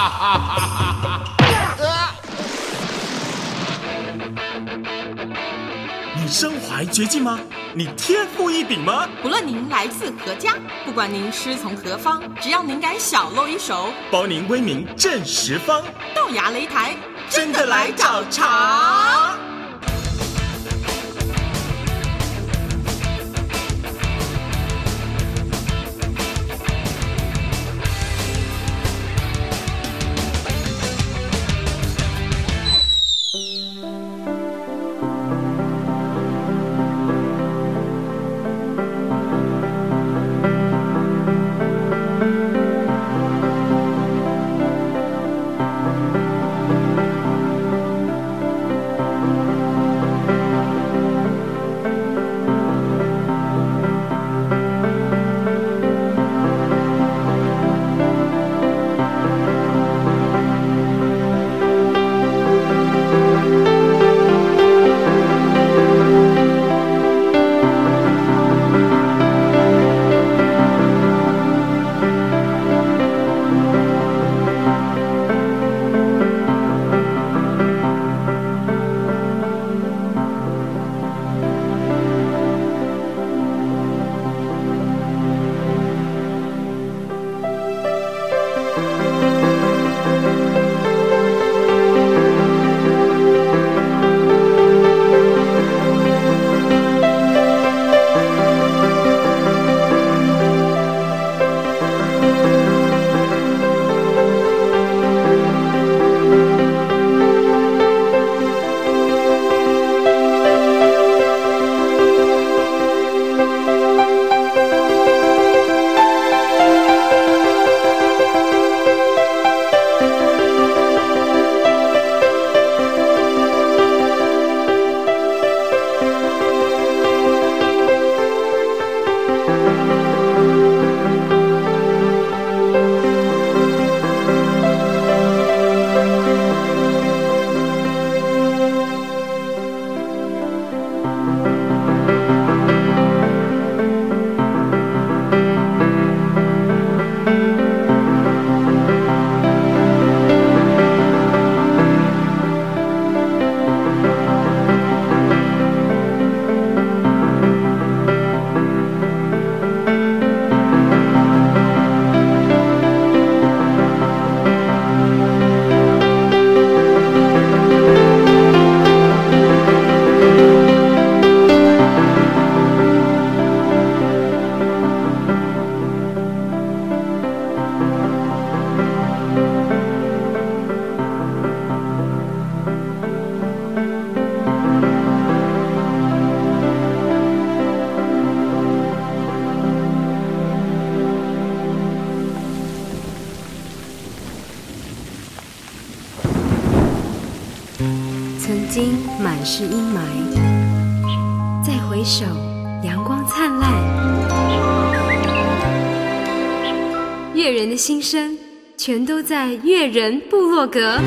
你身怀绝技吗？你天赋异禀吗？ 不论您来自何家，不管您师从何方，只要您敢小露一手， 包您威名震十方。 豆芽擂台， 真的来找茬！ 曾经满是阴霾，再回首，阳光灿烂。越人的心声，全都在越人部落格。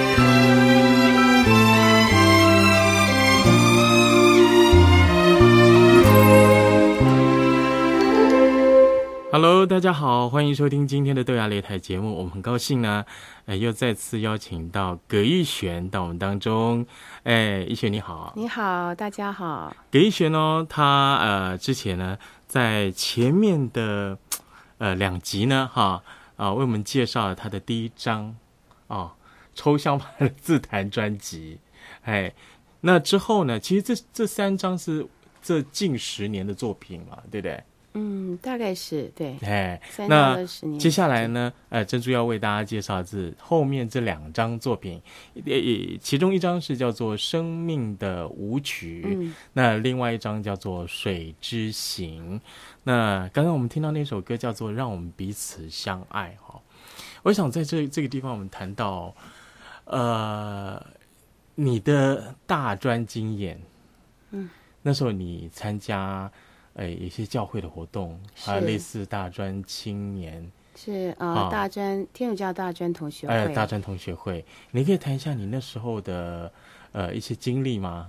Hello， 大家好，欢迎收听今天的豆芽擂台节目。我们很高兴呢，又再次邀请到葛玉璇到我们当中。玉璇你好。 你好，大家好。 葛玉璇呢，他之前呢，在前面的2集呢，为我们介绍了他的第一张抽象派的自弹专辑。那之后呢，其实这3张是这近10年的作品嘛，对不对？ 大概是对。 那接下来呢，珍珠要为大家介绍是后面这2张作品，其中一张是叫做《生命的舞曲》，那另外一张叫做《水之行》。那刚刚我们听到那首歌叫做《让我们彼此相爱》我想在这个地方我们谈到你的大专经验。那时候你参加一些教会的活动，还有类似大专青年， 是大专天主教大专同学会， 大专同学会，你可以谈一下你那时候的一些经历吗？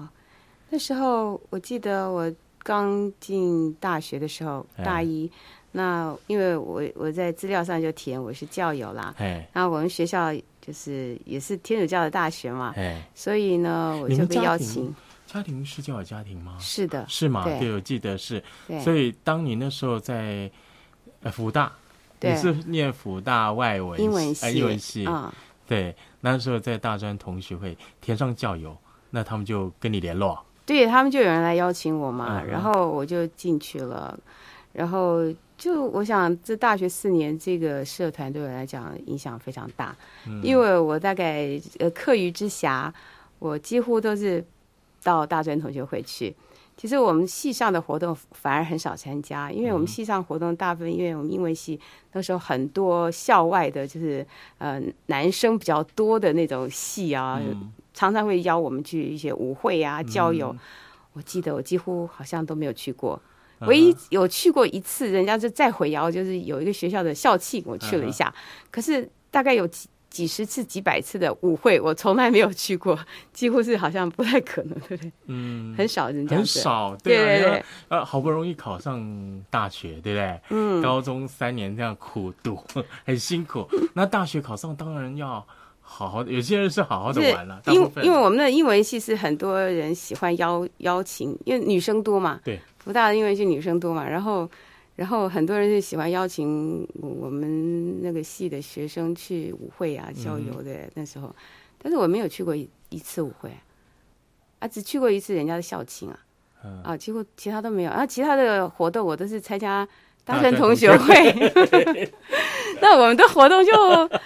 那时候我记得我刚进大学的时候，大一， 那因为我在资料上就填我是教友啦，然后我们学校就是也是天主教的大学嘛，所以呢我就被邀请。 家庭是教友家庭吗？ 是的。 是吗？对，我记得是。所以当你那时候在辅大，你是念辅大外文英文系，对，那时候在大专同学会填上教友，那他们就跟你联络。 对，他们就有人来邀请我嘛，然后我就进去了，然后就我想这大学4年这个社团对我来讲影响非常大，因为我大概课余之暇，我几乎都是到大专同学会去。其实我们系上的活动反而很少参加，因为我们系上活动大部分，因为我们英文系那时候很多校外的，就是男生比较多的那种系啊，常常会邀我们去一些舞会啊、交友。我记得我几乎好像都没有去过，唯一有去过一次，人家就再回邀，就是有一个学校的校庆，我去了一下。可是大概有几十次、几百次的舞会，我从来没有去过，几乎是好像不太可能，对不对？很少人这样子， 很少，对。好不容易考上大学，对不对？高中3年这样苦读，很辛苦。那大学考上，当然要好好的，有些人是好好的玩了。 因为我们的英文系是很多人喜欢邀请，因为女生多嘛， 对， 福大的英文系女生多嘛，然后很多人是喜欢邀请我们那个系的学生去舞会啊、郊游的那时候，但是我没有去过一次舞会，只去过一次人家的校庆几乎其他都没有。然后其他的活动我都是参加大专同学会，那我们的活动就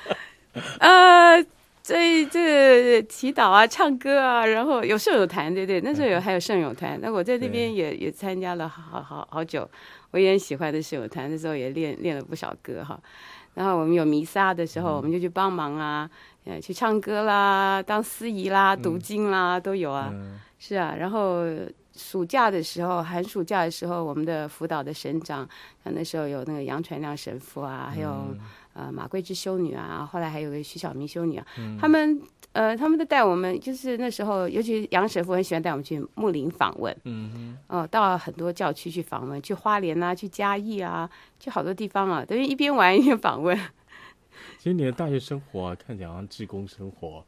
这祈祷啊、唱歌啊，然后有圣友团，对不对？那时候还有圣友团，那我在那边也参加了好久。我也很喜欢的圣友团，那时候也练了不少歌哈。然后我们有弥撒的时候，我们就去帮忙啊，去唱歌啦、当司仪啦、读经啦，都有啊。是啊，然后暑假的时候、寒暑假的时候，我们的辅导的神长，那时候有那个杨传亮神父啊，还有马桂芝修女啊，后来还有个徐小明修女啊，他们都带我们，就是那时候，尤其杨神父很喜欢带我们去牧林访问，到很多教区去访问，去花莲啊，去嘉义啊，去好多地方啊，等于一边玩一边访问。 其实你的大学生活看起来好像志工生活。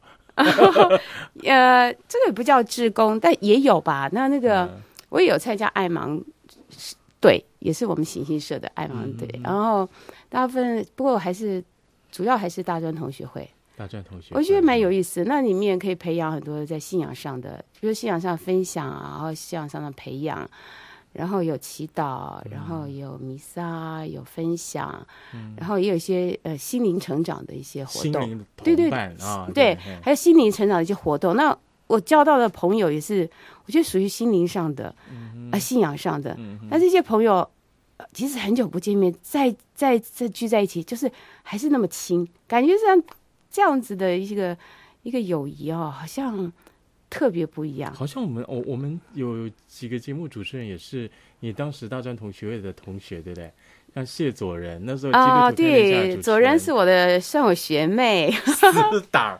这个也不叫志工，但也有吧。那个我也有参加爱盲队，也是我们行星社的爱盲队。然后大部分不过主要还是大专同学会。 大专同学， 我觉得蛮有意思。那里面可以培养很多在信仰上的，比如信仰上分享啊，然后信仰上的培养。然后有祈祷，然后有弥撒，有分享，然后也有一些心灵成长的一些活动， 心灵的同伴对，还有心灵成长的一些活动。那我交到的朋友也是，我觉得属于心灵上的，信仰上的。那这些朋友其实很久不见面，再聚在一起，就是还是那么亲，感觉像这样子的一个友谊好像特别不一样。 好像我们有几个节目主持人也是你当时大专同学会的同学，对不对？像谢佐仁，那时候对，佐仁是我的算我学妹， 死党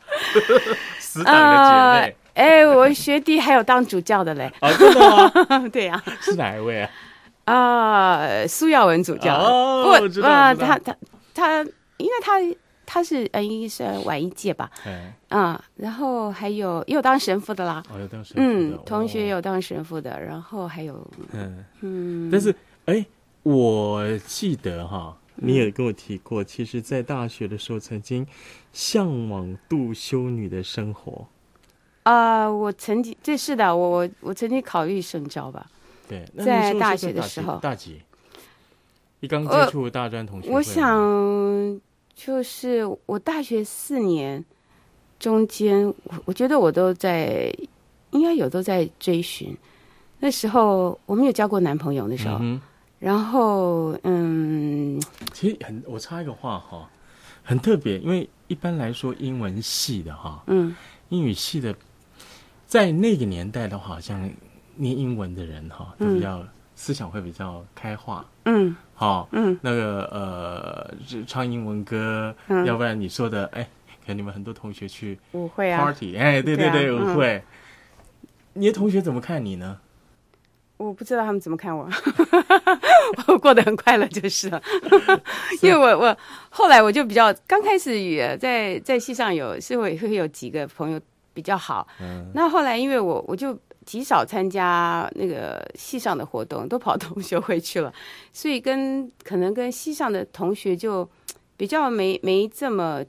的姐妹。 我学弟还有当主教的嘞。 真的吗？ 对啊。 是哪一位啊？ 苏耀文主教。 我知道。 他，因为他是应该是晚一届吧，然后也有当神父的啦， 有当神父的， 同学有当神父的，然后还有， 但是我记得你也跟我提过，其实在大学的时候曾经向往度修女的生活。 我曾经是的，我曾经考虑圣召吧， 对， 在大学的时候， 大几？你刚接触大专同学会， 我想。就是我大学4年中间，我觉得我都应该都在追寻。那时候我没有交过男朋友，那时候，然后其实我插一个话很特别，因为一般来说英文系的英语系的，在那个年代的话，好像念英文的人都比较思想会比较开化。那个唱英文歌，要不然你说的可能你们很多同学去舞会啊 party， 对，舞会，你的同学怎么看你呢？ 我不知道他们怎么看我，我过得很快乐就是了。因为我后来我就比较刚开始也在系上会有几个朋友比较好，那后来因为我就极少参加那个系上的活动，都跑同学会去了，所以可能跟系上的同学就比较没这么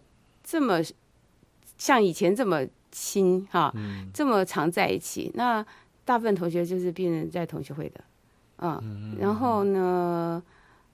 像以前这么亲哈，这么常在一起。那大部分同学就是变成在同学会的，然后呢，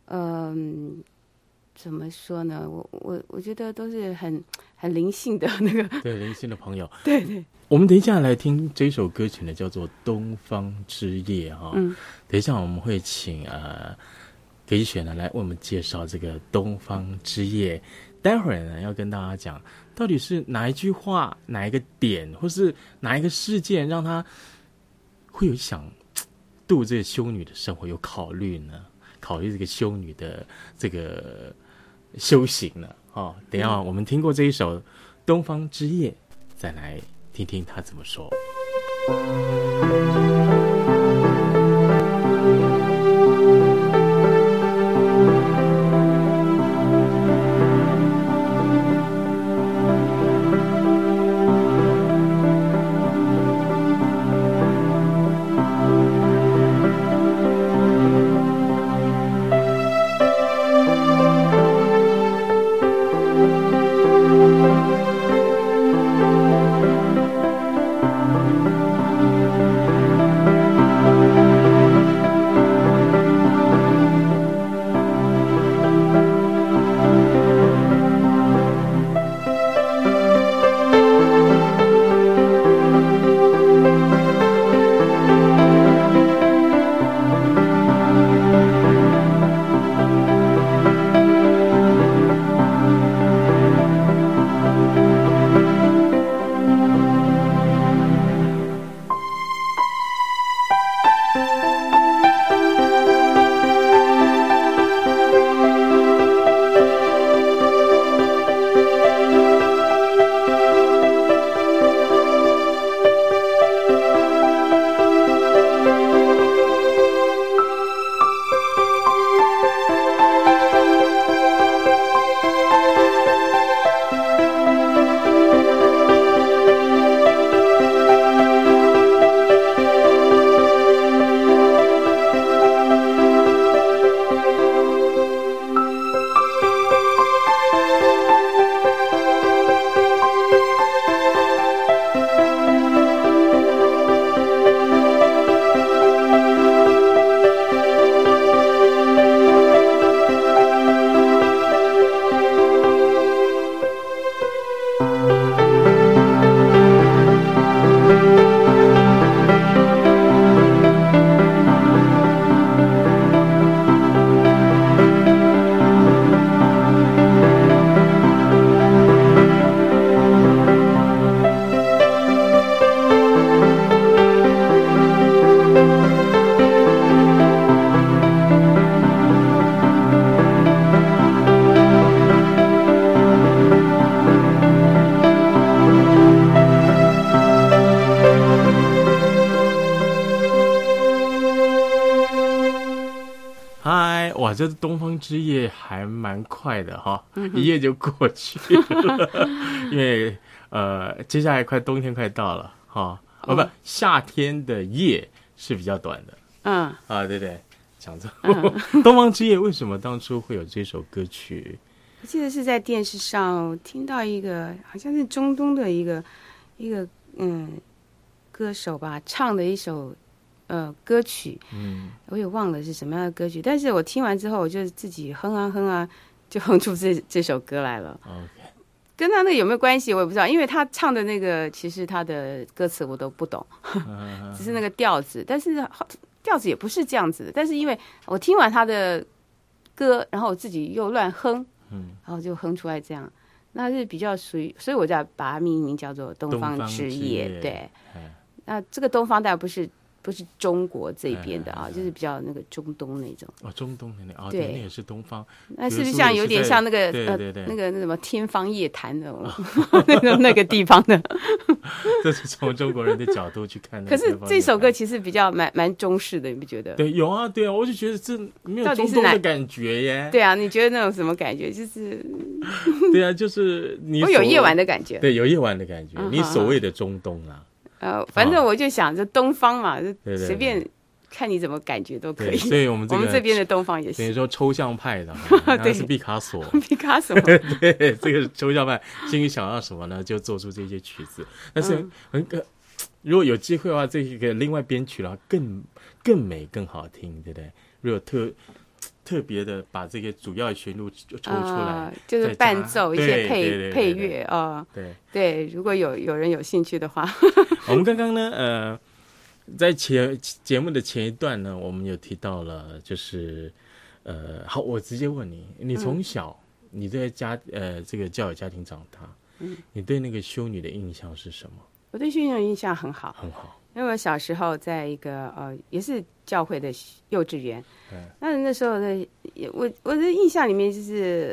怎么说呢？我觉得都是很灵性的那个， 对，灵性的朋友。 对对。 我们等一下来听这首歌曲呢，叫做《东方之夜》哈。等一下我们会请给选呢来为我们介绍这个《东方之夜》。待会儿呢要跟大家讲，到底是哪一句话、哪一个点，或是哪一个事件，让他会有想度这个修女的生活有考虑呢？考虑这个修女的这个修行呢？等一下我们听过这一首《东方之夜》，再来听听他怎么说。哇，这东方之夜还蛮快的哈，一夜就过去了。因为接下来冬天快到了哈，不，夏天的夜是比较短的。对对，讲错。东方之夜为什么当初会有这首歌曲？ 我记得是在电视上听到一个好像是中东的一个歌手吧唱的一首歌曲，我也忘了是什么样的歌曲，但是我听完之后我就自己哼啊就哼出这首歌来了。跟他那个有没有关系我也不知道，因为他唱的那个其实他的歌词我都不懂，只是那个调子，但是调子也不是这样子的，但是因为我听完他的歌，然后我自己又乱哼，然后就哼出来这样，那是比较属于，所以我就把它命名叫做东方之夜。对，那这个东方当然不是不是中国这边的啊，就是比较那个中东那种。 中东那啊， 对， 那也是东方。 那是不是像有点像那个对那个什么天方夜谭的那个地方的？ 这是从中国人的角度去看的。 可是这首歌其实比较蛮中式的，你不觉得？ 对，有啊，对啊，我就觉得这没有中东的感觉耶。 对啊，你觉得那种什么感觉？就是对啊，就是你我有夜晚的感觉。 对，有夜晚的感觉。你所谓的中东啊。 反正我就想着东方嘛，就随便看你怎么感觉都可以。 所以我们这边的东方也是， 等于说抽象派的，那是毕卡索。 毕卡索， 对，这个抽象派心里想要什么呢，就做出这些曲子。但是如果有机会的话，这个另外编曲的话，更美更好听，对不对？如果特别的把这个主要的旋律抽出来， 就是伴奏一些配乐啊。对，如果有人有兴趣的话， 我们刚刚呢，在节目的前一段呢，我们有提到了，就是好，我直接问你，你从小你在这个教友家庭长大，你对那个修女的印象是什么？ 我对修女的印象很好， 很好。 因为我小时候在一个也是教会的幼稚园，那时候的我的印象里面就是，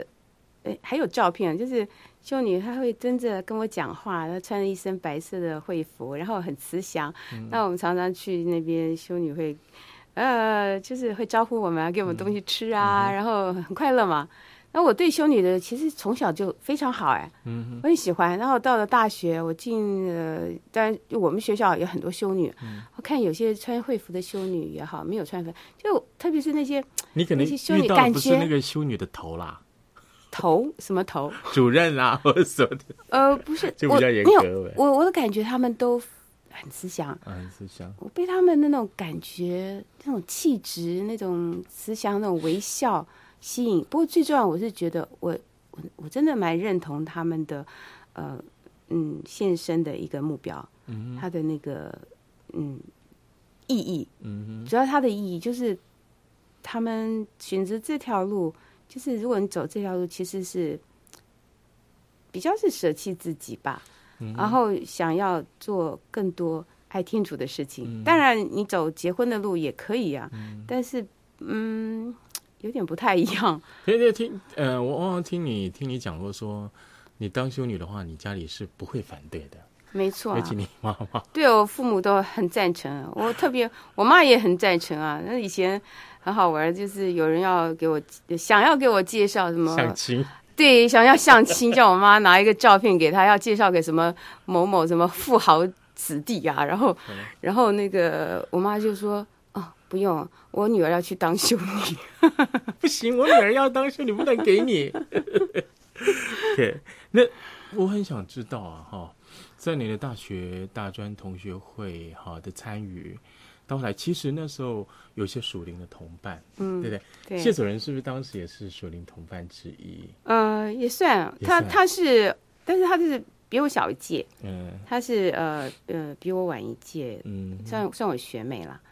还有照片，就是修女她会蹲着跟我讲话，她穿了一身白色的会服，然后很慈祥。那我们常常去那边，修女会就是会招呼我们啊，给我们东西吃啊，然后很快乐嘛。那我对修女的其实从小就非常好我很喜欢。然后到了大学，我进当然我们学校有很多修女，我看有些穿会服的修女也好，没有穿服，就特别是那些你可能遇到的不是那个修女的头啦， 头什么头？ 主任啊，或者什么的？ 不是， 就比较严格。 我的感觉他们都很慈祥， 很慈祥。 我被他们那种感觉、那种气质、那种慈祥、那种微笑吸引。不过最重要，我是觉得我真的蛮认同他们的献身的一个目标，他的那个意义，主要他的意义就是他们选择这条路，就是如果你走这条路，其实是比较是舍弃自己吧，然后想要做更多爱天主的事情。当然，你走结婚的路也可以啊，但是有点不太一样。 我忘了听你讲过说，你当修女的话，你家里是不会反对的。 没错， 尤其你妈妈， 对我父母都很赞成，我妈也很赞成啊。那以前很好玩，就是有人想要给我介绍什么相亲， 对，想要相亲，叫我妈拿一个照片给他，要介绍给什么某某什么富豪子弟啊。然后那个我妈就说：“哦，不用，我女儿要去当修女。” 不行，我女儿要当修女，不能给你。对，那我很想知道啊，在你的大学大专同学会的参与，到后来其实那时候有些属灵的同伴，对不对？ 对， 谢主任是不是当时也是属灵同伴之一？ 也算，他是，但是他就是比我小一届，他是比我晚一届，算我学妹啦，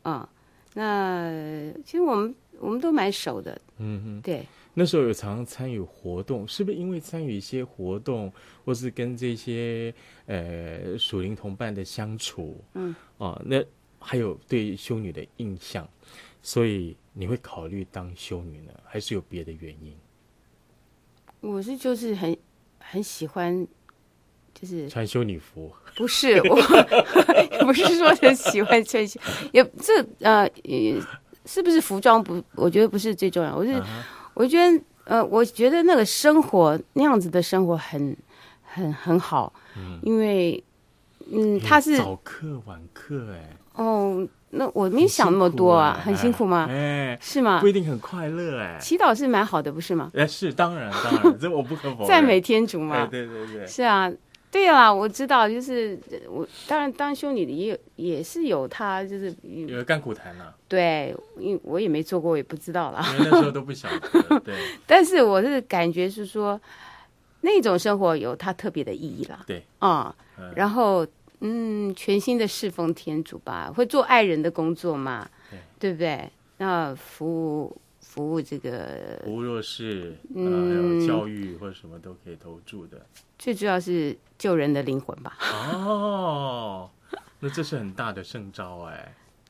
那其实我们都蛮熟的，对。 那时候有常参与活动，是不是因为参与一些活动，或是跟这些属灵同伴的相处，那还有对修女的印象，所以你会考虑当修女呢，还是有别的原因？ 我就是很喜欢，就是穿修女服。 不是我，不是说很喜欢穿，也是不是服装不？我觉得不是最重要，我觉得那个生活那样子的生活很好，因为他是早课晚课那我没想那么多啊，很辛苦吗？是吗？ 不一定很快乐祈祷是蛮好的，不是吗？ 是当然，这我不可否认。 赞美天主嘛， 对， 是啊。对啦，我知道，就是我当然当修女的也是有他，就是有甘苦谈啊。 对，因为我也没做过，我也不知道啦。 因为那时候都不晓得。对。 但是我是感觉是说，那种生活有它特别的意义啦。 对。 然后全心的侍奉天主吧，会做爱人的工作嘛，对不对？那服务这个服务弱势，还有教育或者什么都可以投注的。 最主要是救人的灵魂吧。 那这是很大的圣召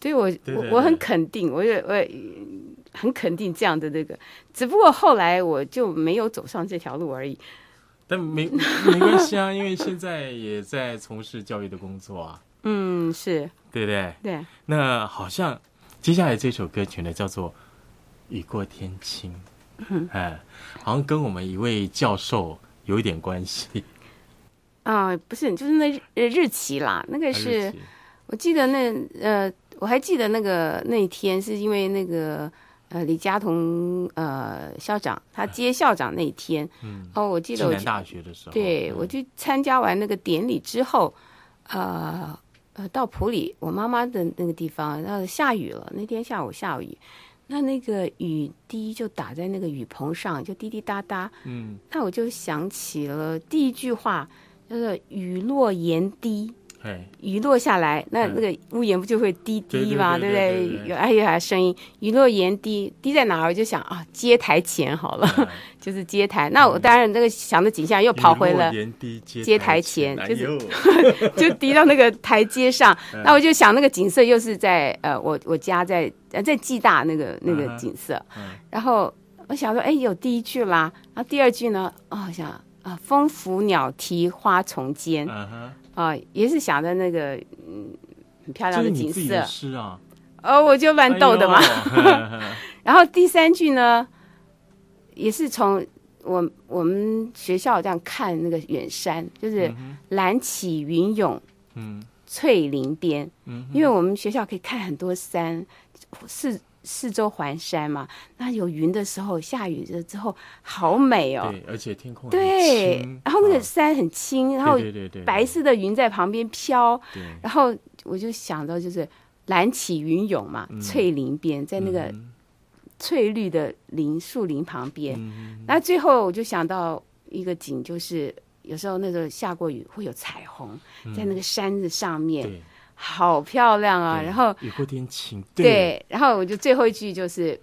所以我很肯定，我也很肯定这样的那个，只不过后来我就没有走上这条路而已。 但没关系啊，因为现在也在从事教育的工作啊。 是， 对不对？ 对。 那好像接下来这首歌曲呢，叫做《雨过天晴》。好像跟我们一位教授有一点关系。 不是，就是那日期啦，那个是，我记得我还记得那一天是因为那个李嘉彤校长他接校长那一天，我记得我暨南大学的时候， 对，我去参加完那个典礼之后，到埔里我妈妈的那个地方，然后下雨了，那天下午下雨，那个雨滴就打在那个雨棚上，就滴滴答答，那我就想起了第一句话。就是雨落盐滴，雨落下来，那个屋檐不就会滴滴吗？对不对？有声音，雨落盐滴，滴在哪儿？我就想接台前好了，就是接台。那我当然那个想的景象又跑回了接台前，就是就滴到那个台阶上。那我就想那个景色又是在我家在暨大那个景色。然后我想说，有第一句啦，然后第二句呢，我想。风拂鸟啼花丛间，也是想的那个很漂亮的景色。这是啊， 我就乱斗的嘛。然后第三句呢，也是从我们学校这样看那个远山，就是蓝起云涌，翠林边。因为我们学校可以看很多山，四周环山嘛，那有云的时候，下雨了之后好美哦。 对，而且天空很对， 清， 然后那个山很清，然后对白色的云在旁边飘，然后我就想到就是蓝起云涌嘛，翠林边，在那个翠绿的树林旁边。那最后我就想到一个景，就是有时候那时候下过雨会有彩虹在那个山子上面。好漂亮啊！然后雨过天晴， 对，然后我就最后一句就是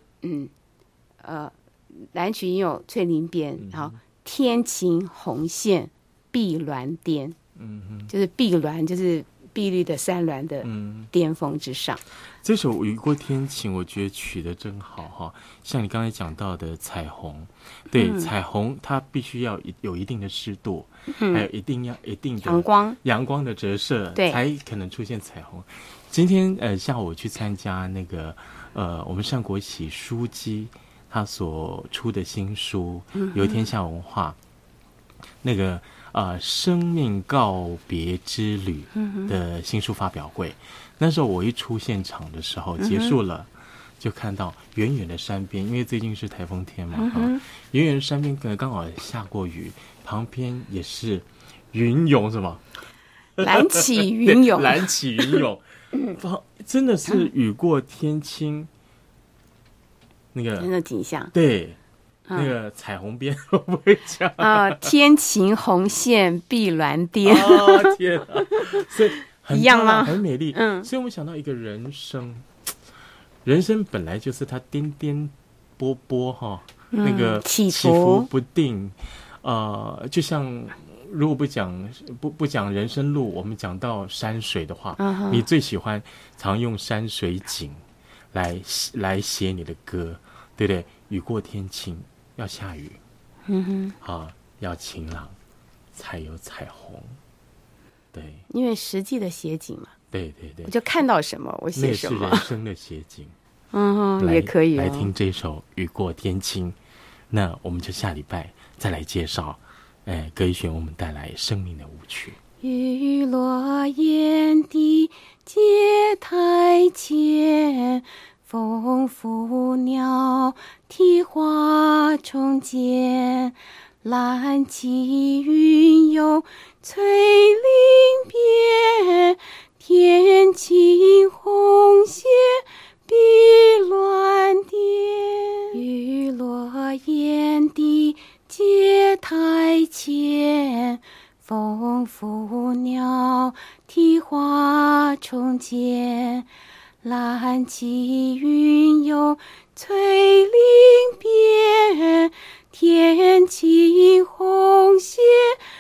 蓝曲云涌翠林边，然后天晴红线碧峦巅，就是碧峦就是碧绿的山峦的巅峰之上。 这首《雨过天晴》我觉得取得真好哈，像你刚才讲到的彩虹，对，彩虹它必须要有一定的湿度，还有一定的阳光的折射，才可能出现彩虹。今天下午我去参加那个我们上国喜书机他所出的新书有一天下文化那个生命告别之旅的新书发表会。那时候我一出现场的时候，结束了，就看到远远的山边，因为最近是台风天嘛，远远的山边可能刚好下过雨，旁边也是云涌什么？ 蓝起云涌， 蓝起云涌，真的是雨过天晴，那个景象， 对。那个彩虹边会不会讲天晴红线碧峦巅。 天啊！所以很一样吗？ 很美丽。所以我们想到一个人生本来就是它颠颠簸簸哈，那个起伏不定。就像如果不讲人生路，我们讲到山水的话，你最喜欢常用山水景来写你的歌，对不对？雨过天晴。要下雨，要晴朗，才有彩虹。对， 因为实际的写景嘛。 对， 我就看到什么，我写什么。 那是人生的写景。 也可以来听这首《雨过天晴》。那我们就下礼拜再来介绍，葛一璇我们带来生命的舞曲。 雨落烟滴阶台前。风拂鸟啼花丛间，蓝起云涌翠林边，天晴红线碧峦巅。雨落烟滴阶台前，风拂鸟啼花丛间，蓝起云涌翠林边，天晴红线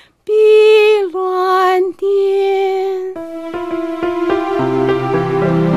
碧峦巅。